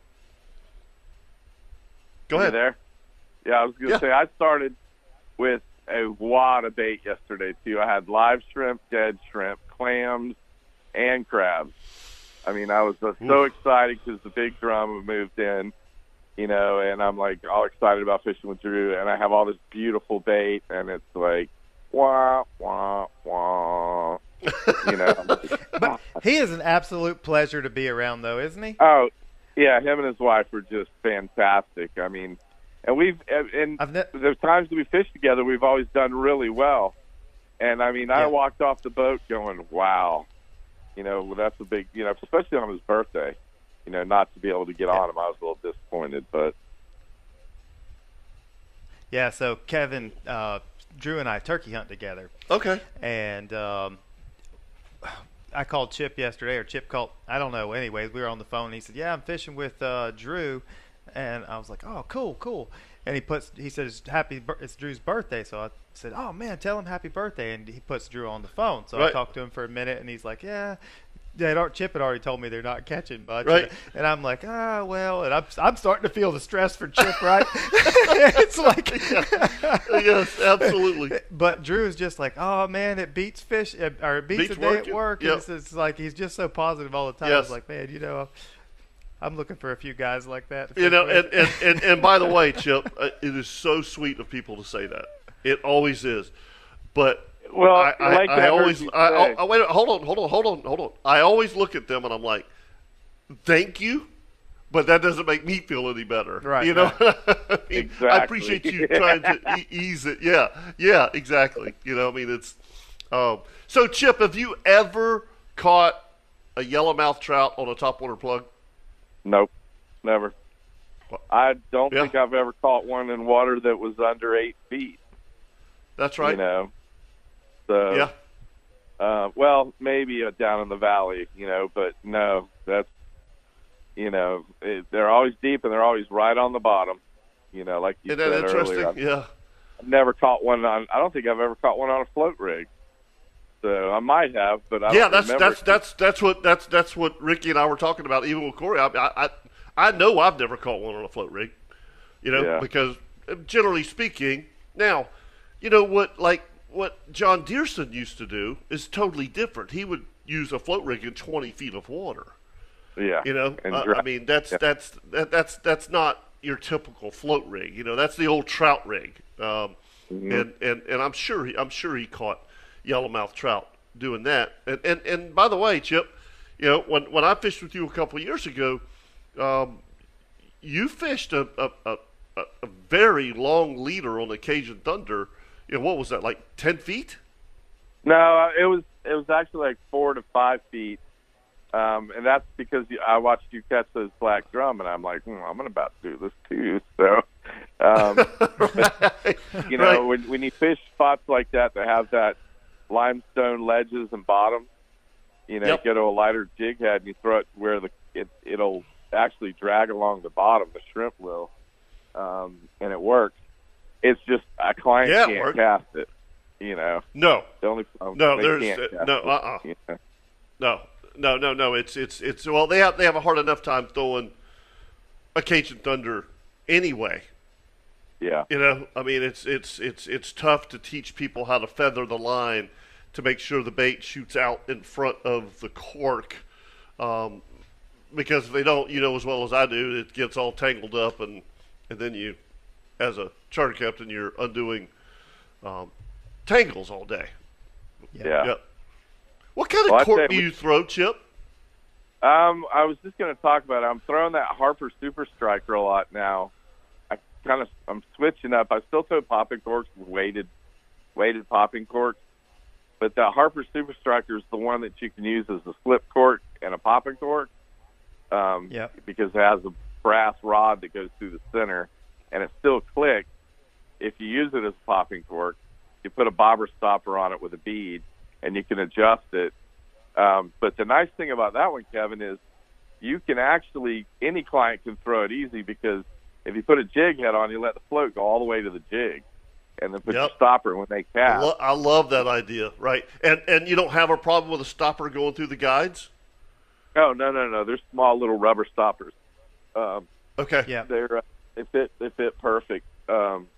[SPEAKER 2] Go ahead.
[SPEAKER 8] You there? Yeah, I was going to say, I started with a wad of bait yesterday, too. I had live shrimp, dead shrimp, clams, and crabs. I mean, I was so excited because the big drum moved in, you know, and I'm like all excited about fishing with Drew, and I have all this beautiful bait, and it's like, wah, wah, wah, you know.
[SPEAKER 5] But he is an absolute pleasure to be around, though, isn't he?
[SPEAKER 8] Oh, yeah, him and his wife are just fantastic. I mean, and there's times that we fish together, we've always done really well. And, I mean, I walked off the boat going, wow. You know, that's a big, you know, especially on his birthday, you know, not to be able to get on him. I was a little disappointed, but.
[SPEAKER 5] Yeah, so Kevin, Drew and I turkey hunt together.
[SPEAKER 2] Okay.
[SPEAKER 5] And I called Chip yesterday, or Chip called, I don't know. Anyways, we were on the phone, and he said, yeah, I'm fishing with Drew. And I was like, oh, cool. And he said, it's Drew's birthday. So I said, oh, man, tell him happy birthday. And he puts Drew on the phone. So I talked to him for a minute, and he's like, Chip had already told me they're not catching much.
[SPEAKER 2] Right.
[SPEAKER 5] And I'm like, well, and I'm starting to feel the stress for Chip, right? It's like.
[SPEAKER 2] Yes, absolutely.
[SPEAKER 5] But Drew is just like, oh, man, it beats fish, or it beats a day at work.
[SPEAKER 2] Yep.
[SPEAKER 5] And it's like he's just so positive all the time.
[SPEAKER 2] Yes.
[SPEAKER 5] I was like, man, you know, I'm looking for a few guys like that.
[SPEAKER 2] You know, and by the way, Chip, it is so sweet of people to say that. It always is. But
[SPEAKER 8] well,
[SPEAKER 2] I always wait. Hold on. I always look at them and I'm like, thank you, but that doesn't make me feel any better.
[SPEAKER 5] Right.
[SPEAKER 2] You know,
[SPEAKER 5] right.
[SPEAKER 2] I mean,
[SPEAKER 8] Exactly.
[SPEAKER 2] I appreciate you trying to ease it. Yeah, exactly. You know, I mean, it's. So, Chip, have you ever caught a yellowmouth trout on a topwater plug?
[SPEAKER 8] Nope, never. I don't think I've ever caught one in water that was under 8 feet.
[SPEAKER 2] That's right.
[SPEAKER 8] You know, so well, maybe down in the valley, you know, but no, that's, you know, they're always deep and they're always right on the bottom. You know, like you said earlier.
[SPEAKER 2] Yeah.
[SPEAKER 8] I've never caught one on. I don't think I've ever caught one on a float rig. So I might have, but I
[SPEAKER 2] yeah,
[SPEAKER 8] don't remember.
[SPEAKER 2] that's what Ricky and I were talking about. Even with Corey, I know I've never caught one on a float rig, because generally speaking, now, what John Dearson used to do is totally different. He would use a float rig in 20 feet of water.
[SPEAKER 8] Yeah,
[SPEAKER 2] I mean that's not your typical float rig. That's the old trout rig. And I'm sure he caught yellowmouth trout doing that. And by the way, Chip, when I fished with you a couple of years ago, you fished a very long leader on the Cajun Thunder. What was that, like 10 feet?
[SPEAKER 8] No, it was actually like 4 to 5 feet. And that's because I watched you catch those black drum, and I'm like, I'm about to do this too. So, when you fish spots like that have that limestone ledges and bottoms, you go to a lighter jig head and you throw it where it'll actually drag along the bottom, the shrimp will, and it works. It's just a client can't cast it,
[SPEAKER 2] No.
[SPEAKER 8] The only problem
[SPEAKER 2] no,
[SPEAKER 8] they
[SPEAKER 2] there's
[SPEAKER 8] can't cast it.
[SPEAKER 2] No. It's well, they have a hard enough time throwing a Cajun Thunder anyway.
[SPEAKER 8] Yeah.
[SPEAKER 2] I mean, it's tough to teach people how to feather the line to make sure the bait shoots out in front of the cork, because if they don't, as well as I do, it gets all tangled up, and then you, as a charter captain, you're undoing tangles all day.
[SPEAKER 8] Yeah.
[SPEAKER 2] What kind of cork do you throw, Chip?
[SPEAKER 8] I was just going to talk about it. I'm throwing that Harper Super Striker a lot now. I'm switching up. I still throw popping corks, weighted popping corks, but that Harper Super Striker is the one that you can use as a slip cork and a popping cork. Because it has a brass rod that goes through the center, and it still clicks. If you use it as a popping cork, you put a bobber stopper on it with a bead, and you can adjust it. But the nice thing about that one, Kevin, is you can any client can throw it easy, because if you put a jig head on, you let the float go all the way to the jig, and then put your stopper when they cast.
[SPEAKER 2] I love that idea, right? And you don't have a problem with a stopper going through the guides?
[SPEAKER 8] Oh, no. They're small little rubber stoppers.
[SPEAKER 2] Okay.
[SPEAKER 5] Yeah.
[SPEAKER 8] They fit perfect. And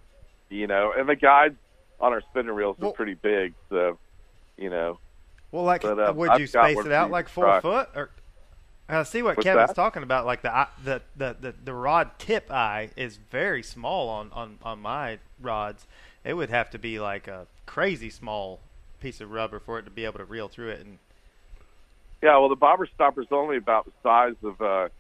[SPEAKER 8] the guides on our spinning reels are pretty big, so
[SPEAKER 5] Well, would you space it out like 4 foot? Or I see what Kevin's talking about. Like the rod tip eye is very small on my rods. It would have to be like a crazy small piece of rubber for it to be able to reel through it. And
[SPEAKER 8] yeah, well, the bobber stopper is only about the size of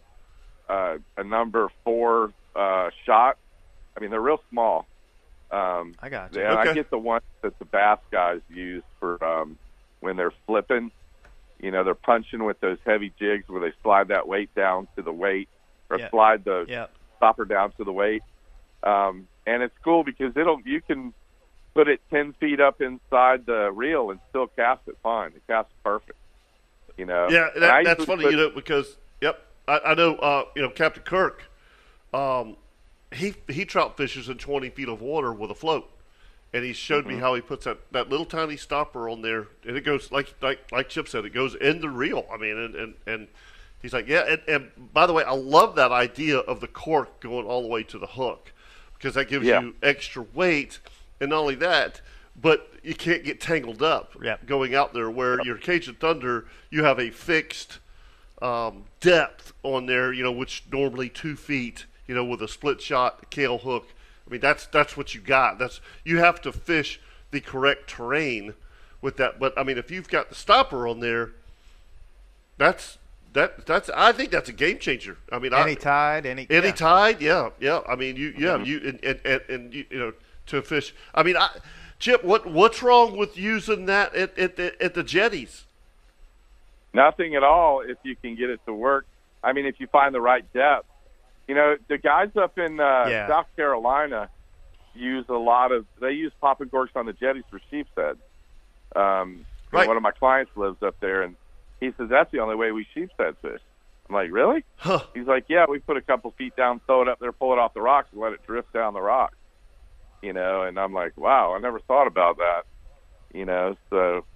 [SPEAKER 8] a number 4 shot. I mean, they're real small.
[SPEAKER 5] I got you.
[SPEAKER 8] And I get the one that the bass guys use for when they're flipping. They're punching with those heavy jigs where they slide that weight down to the weight, or slide the stopper down to the weight. And it's cool because you can put it 10 feet up inside the reel and still cast it fine. It casts perfect.
[SPEAKER 2] Yeah, that's funny, because I know Captain Kirk, he trout fishes in 20 feet of water with a float, and he showed me how he puts that little tiny stopper on there, and it goes like Chip said, it goes in the reel. I mean, and he's like, and by the way, I love that idea of the cork going all the way to the hook, because that gives you extra weight, and not only that, but you can't get tangled up going out there, where your Cajun Thunder, you have a fixed depth on there, which normally 2 feet, with a split shot Kahle hook. I mean, that's what you got. You have to fish the correct terrain with that. But I mean, if you've got the stopper on there, that's I think that's a game changer. I mean,
[SPEAKER 5] any tide.
[SPEAKER 2] Yeah. I mean, you to fish. I mean, Chip, what's wrong with using that at the jetties?
[SPEAKER 8] Nothing at all if you can get it to work. I mean, if you find the right depth. The guys up in South Carolina use they use popping corks on the jetties for sheep's head. Right. One of my clients lives up there, and he says that's the only way we sheep's head fish. I'm like, really?
[SPEAKER 2] Huh.
[SPEAKER 8] He's like, yeah, we put a couple feet down, throw it up there, pull it off the rocks, and let it drift down the rocks. And I'm like, wow, I never thought about that. So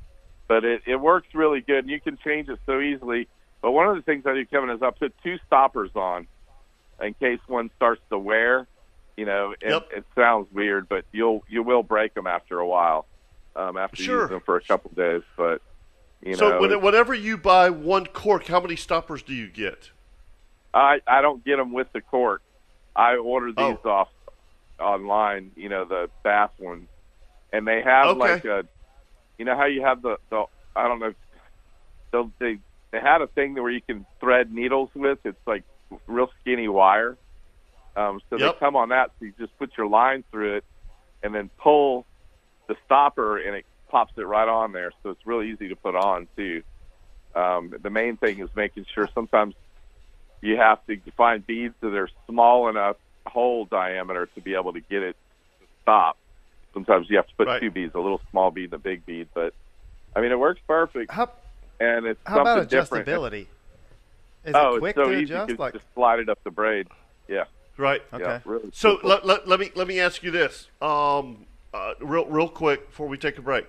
[SPEAKER 8] But it works really good, and you can change it so easily. But one of the things I do, Kevin, is I put 2 stoppers on in case one starts to wear. You know, it sounds weird, but you will break them after a while, after using them for a couple of days. But you know,
[SPEAKER 2] so whenever you buy one cork, how many stoppers do you get?
[SPEAKER 8] I don't get them with the cork. I order these off online. You know, the bass ones, and they have like a. You know how you have the I don't know, they had a thing where you can thread needles with. It's like real skinny wire. So they come on that, so you just put your line through it and then pull the stopper, and it pops it right on there. So it's really easy to put on, too. The main thing is making sure sometimes you have to find beads that are small enough hole diameter to be able to get it to stop. Sometimes you have to put 2 beads, a little small bead and a big bead. But, I mean, it works perfect. And it's
[SPEAKER 5] how
[SPEAKER 8] something
[SPEAKER 5] about
[SPEAKER 8] different.
[SPEAKER 5] adjustability? Is it quick
[SPEAKER 8] it's so
[SPEAKER 5] to
[SPEAKER 8] easy.
[SPEAKER 5] adjust?
[SPEAKER 8] You can just slide it up the braid. Yeah.
[SPEAKER 2] Right.
[SPEAKER 5] Okay.
[SPEAKER 8] Yeah, really
[SPEAKER 2] so let me ask you this, real quick before we take a break.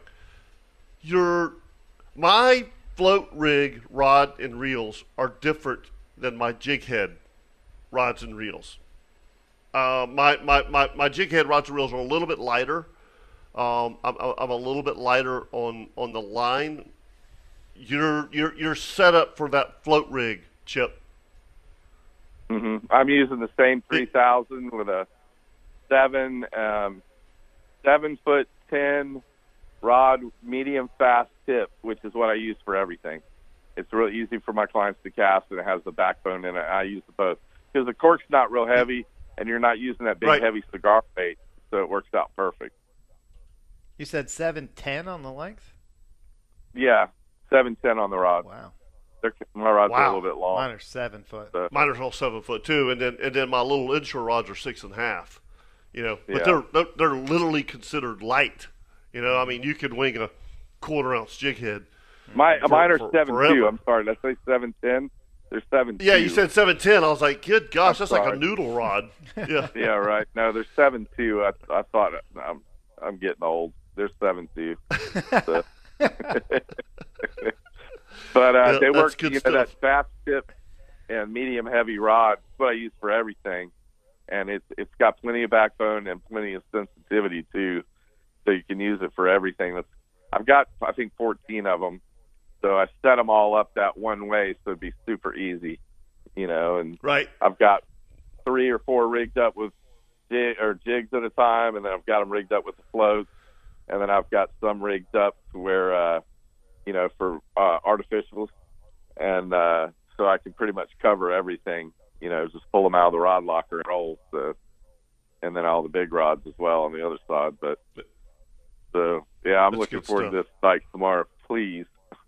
[SPEAKER 2] My float rig rod and reels are different than my jig head rods and reels. My jig head rods and reels are a little bit lighter. I'm a little bit lighter on the line. You're set up for that float rig, Chip.
[SPEAKER 8] Mm-hmm. I'm using the same 3000 with a 7'10" rod, medium fast tip, which is what I use for everything. It's really easy for my clients to cast, and it has the backbone in it. I use both because the cork's not real heavy, and you're not using that big heavy cigar bait, so it works out perfect.
[SPEAKER 5] You said 7'10" on the length?
[SPEAKER 8] Yeah, 7'10" on the rod.
[SPEAKER 5] Wow.
[SPEAKER 8] My rods are a little bit long.
[SPEAKER 5] Mine are 7 foot.
[SPEAKER 2] Mine are all 7 foot too, and then my little inshore rods are 6.5. You know, but they're literally considered light. You know, I mean, you could wing a 1/4 ounce jig head.
[SPEAKER 8] Mine are 7.2. I'm sorry, did I say 7'10"? They're 7'2".
[SPEAKER 2] Yeah, you said 7'10". I was like, good gosh, that's like a noodle rod. Yeah.
[SPEAKER 8] Yeah, right. No, they're 7'2". I thought I'm getting old. They're 7'2". So. But they work. You know, that fast tip and medium heavy rod. That's what I use for everything, and it's got plenty of backbone and plenty of sensitivity too, so you can use it for everything. I've got, I think, 14 of them, so I set them all up that one way, so it'd be super easy, you know. And I've got 3 or 4 rigged up with jigs at a time, and then I've got them rigged up with the floats, and then I've got some rigged up to where. You know, for artificials, and so I can pretty much cover everything. You know, just pull them out of the rod locker and roll, and then all the big rods as well on the other side. But so yeah, I'm looking forward to this site tomorrow. Please,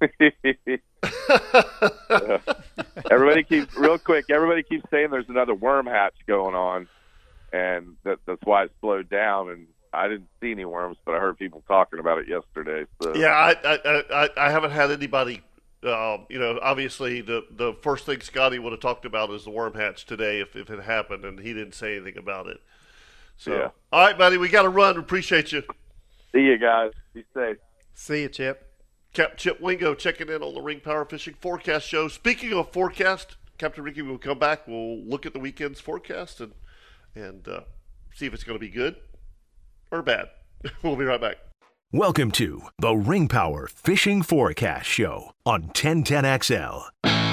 [SPEAKER 8] everybody keeps saying there's another worm hatch going on, and that's why it slowed down. And I didn't see any worms, but I heard people talking about it yesterday. So.
[SPEAKER 2] Yeah, I haven't had anybody. You know, obviously the first thing Scotty would have talked about is the worm hatch today if it happened, and he didn't say anything about it. So, yeah. All right, buddy, we got to run. Appreciate you.
[SPEAKER 8] See you guys. Be safe.
[SPEAKER 5] See you, Chip.
[SPEAKER 2] Captain Chip Wingo checking in on the Ring Power Fishing Forecast Show. Speaking of forecast, Captain Ricky will come back. We'll look at the weekend's forecast and see if it's going to be good or bad. We'll be right back.
[SPEAKER 3] Welcome to the Ring Power Fishing Forecast Show on 1010XL.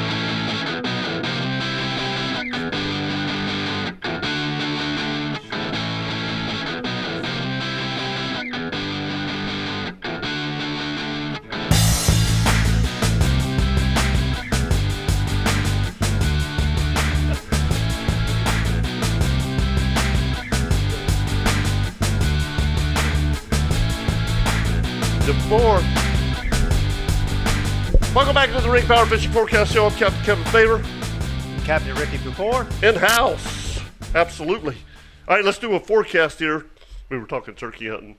[SPEAKER 2] Welcome back to the Ring Power Fishing Forecast Show. I'm Captain Kevin Favor.
[SPEAKER 5] Captain Ricky Pupor.
[SPEAKER 2] In-house. Absolutely. All right, let's do a forecast here. We were talking turkey hunting.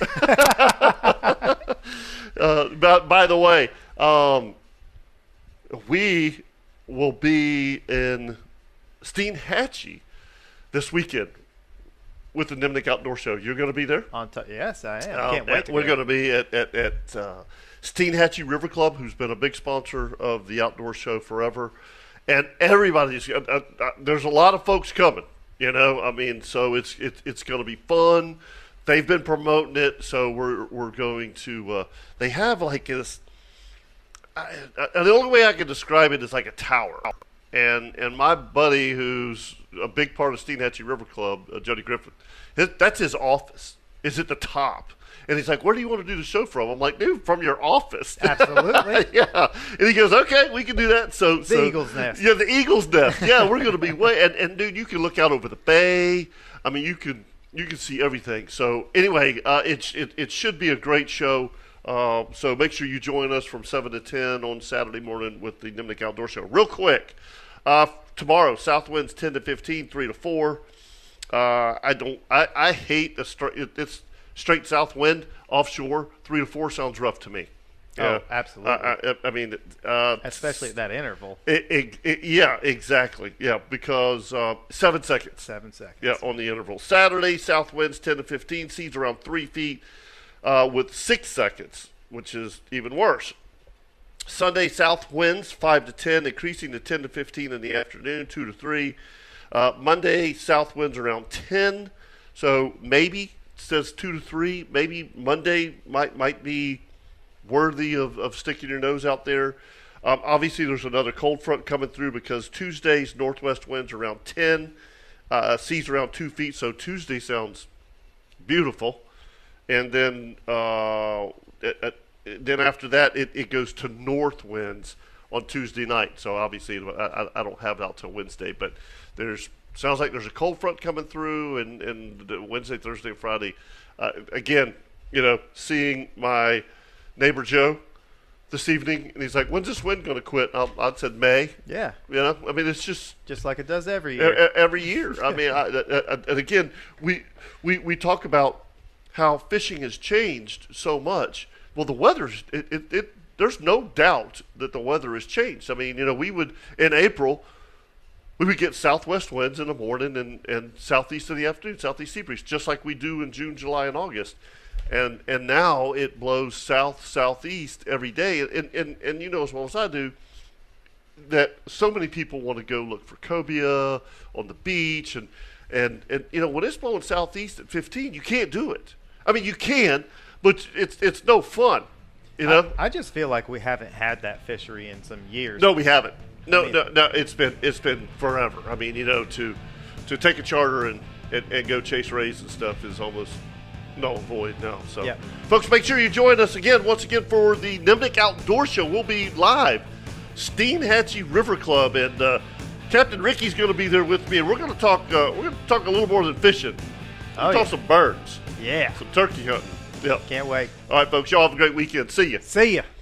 [SPEAKER 2] By the way, we will be in Steinhatchee this weekend with the Nimnik Outdoor Show. You're going to be there?
[SPEAKER 5] Yes, I am. Can't wait to
[SPEAKER 2] We're going to be at Steinhatchee River Club, who's been a big sponsor of the outdoor show forever, and everybody's. There's a lot of folks coming. You know, I mean, so it's going to be fun. They've been promoting it, so we're going to. They have like this. The only way I can describe it is like a tower, and my buddy, who's a big part of Steinhatchee River Club, Jody Griffin, that's his office. Is at the top. And he's like, where do you want to do the show from? I'm like, dude, from your office.
[SPEAKER 5] Absolutely.
[SPEAKER 2] Yeah. And he goes, okay, we can do that. So
[SPEAKER 5] the Eagle's Nest.
[SPEAKER 2] Yeah, the Eagle's Nest. Yeah, we're going to be and dude, you can look out over the bay. I mean, you can see everything. So anyway, it should be a great show. So make sure you join us from 7 to 10 on Saturday morning with the Nimnik Outdoor Show. Real quick, tomorrow, south winds 10 to 15, 3 to 4. I hate it's straight south wind offshore. 3 to 4 sounds rough to me.
[SPEAKER 5] Oh, absolutely.
[SPEAKER 2] I mean,
[SPEAKER 5] especially at that interval.
[SPEAKER 2] Yeah, exactly. Yeah, because 7 seconds.
[SPEAKER 5] 7 seconds.
[SPEAKER 2] Yeah, on the interval. Saturday, south winds 10 to 15, seas around 3 feet with 6 seconds, which is even worse. Sunday, south winds 5 to 10, increasing to 10 to 15 in the afternoon, 2 to 3. Monday, south winds around 10, so maybe says 2 to 3. Maybe Monday might be worthy of sticking your nose out there. Obviously, there's another cold front coming through because Tuesday's northwest winds around 10, seas around 2 feet. So Tuesday sounds beautiful, and then after that it goes to north winds on Tuesday night. So obviously, I don't have it out till Wednesday, but sounds like there's a cold front coming through, and Wednesday, Thursday, and Friday. Again, seeing my neighbor Joe this evening, and he's like, "When's this wind going to quit?" I said, "May."
[SPEAKER 5] Yeah.
[SPEAKER 2] I mean, it's just
[SPEAKER 5] like it does every year.
[SPEAKER 2] Every year. I mean, and again, we talk about how fishing has changed so much. Well, the weather's there's no doubt that the weather has changed. I mean, we would in April. We would get southwest winds in the morning and southeast in the afternoon, southeast sea breeze, just like we do in June, July, and August. And now it blows southeast every day. And you know as well as I do that so many people want to go look for cobia on the beach. And when it's blowing southeast at 15, you can't do it. I mean, you can, but it's no fun,
[SPEAKER 5] I just feel like we haven't had that fishery in some years.
[SPEAKER 2] No, we haven't. No, it's been forever. I mean, to take a charter and go chase rays and stuff is almost null and void now. So, yeah. Folks, make sure you join us once again for the Nimnik Outdoor Show. We'll be live, Steinhatchee River Club, and Captain Ricky's going to be there with me, and we're going to talk. We're going to talk a little more than fishing. Talk some birds.
[SPEAKER 5] Yeah.
[SPEAKER 2] Some turkey hunting. Yep.
[SPEAKER 5] Can't wait.
[SPEAKER 2] All right, folks. Y'all have a great weekend. See ya.
[SPEAKER 5] See ya.